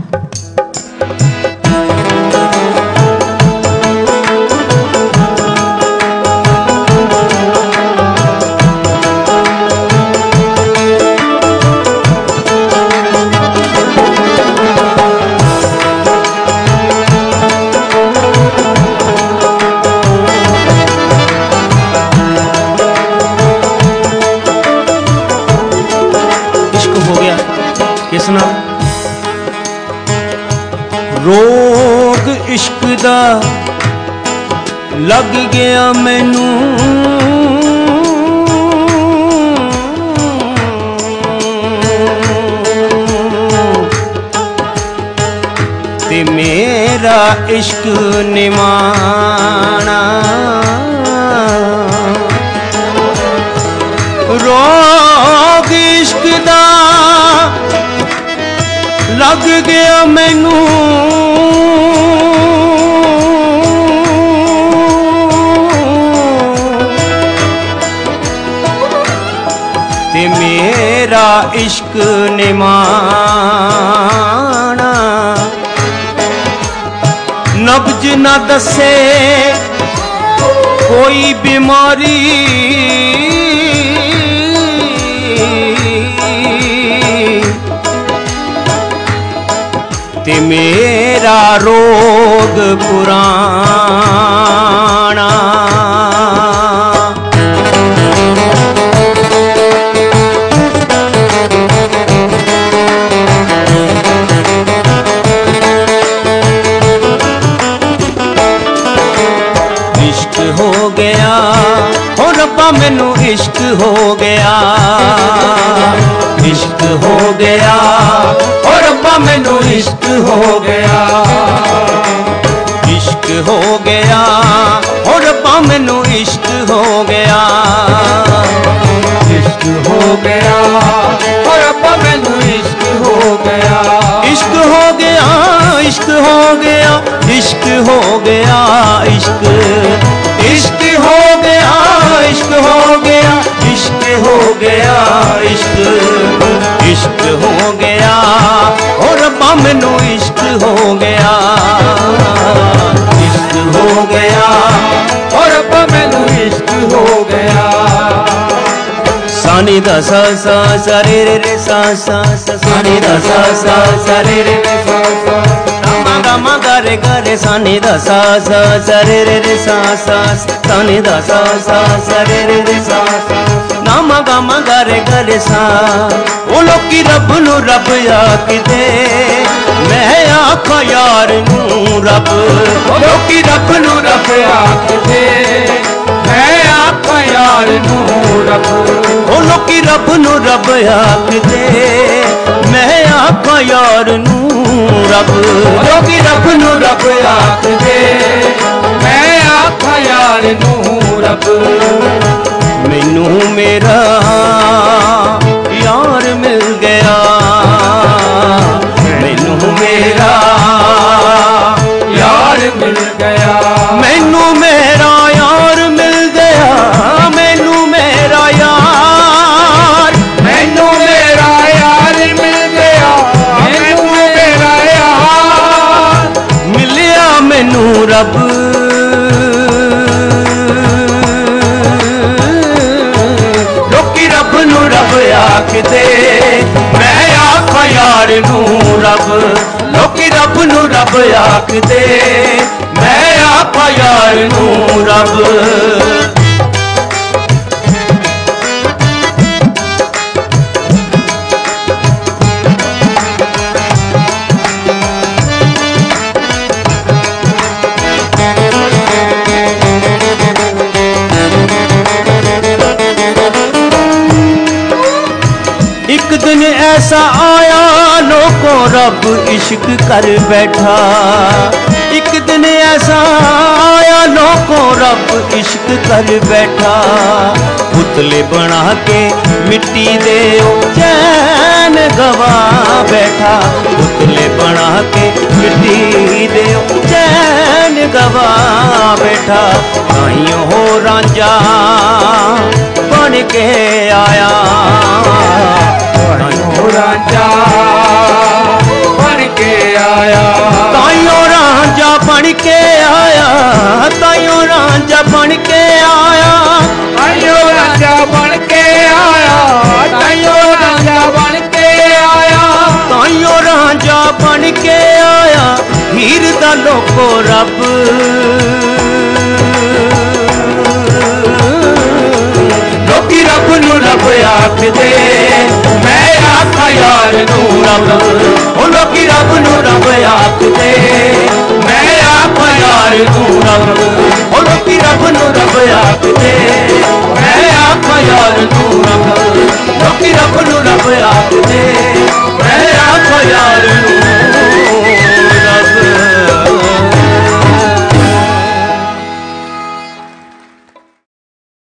किसना रोग इश्क दा लग गया मैनू ते मेरा इश्क निमाना रोग इश्क दा लग गया मैनू ते मेरा इश्क निमाना नब्ज न दसे कोई बीमारी ते मेरा रोग पुराना इश्क हो गया हो रब्बा मैनू इश्क हो गया इश्क हो गया और रब्बा मैनू इश्क हो गया इश्क हो गया और रब्बा मैनू इश्क हो गया इश्क हो गया और रब्बा मैनू इश्क हो गया इश्क हो गया इश्क हो गया इश्क हो गया इश्क इश्क हो गया इश्क हो गया इश्क हो गया इश्क इश्क हो गया और रब्बा मैनू इश्क हो गया इश्क हो गया और रब्बा मैनू इश्क हो गया सानी दा सा सा सा रे रे रे सा सा सा सानी दा सा सा सा रे रे रे सा सा मा गा रे सानी दा सा सा सा रे रे रे सा सा सानी दा सा सा सा रे रे रे सा सा मा गा रे सा ओ लोकी रब नू रब आखदे मैं आखा यार नू रब ओ लोकी रब नू रब आखदे मैं आखा यार नू रब ओ लोकी रब नू रब आखदे मैं आखा यार नू रब लोकी रब नू रब आखदे मैं आखा यार नू रब मैनू मेरा यार मिल गया मैनू मेरा यार मिल गया मैनू मेरा यार मिल गया मैनू मेरा यार मैनू मेरा यार मिल गया मैनू मेरा यार मिलिया मैनू रब रब आखदे मैं आखा यार नू रब लोकी रब नू रब आखदे मैं आखा यार नू रब एक दिन ऐसा आया लोगों रब इश्क कर बैठा एक दिन ऐसा आया लोगों रब इश्क कर बैठा पुतले बना के मिट्टी दे चैन गवा बैठा पुतले बना के मिट्टी दे चैन गवा बैठा ताइयों हो रांझा बन के आया रांझा बन के बन के आया, ताइयो रांझा बन के आया, ताइयो रांझा बन के आया, ताइयो रांझा बन के आया, हीर दा लोको रब। लोकी रब नू रब आखदे, मैं आखा यार नू रब। ओ लोकी रब नू रब आखदे, मैं आखा यार नू रब। ओ लोकी रब नू रब आखदे।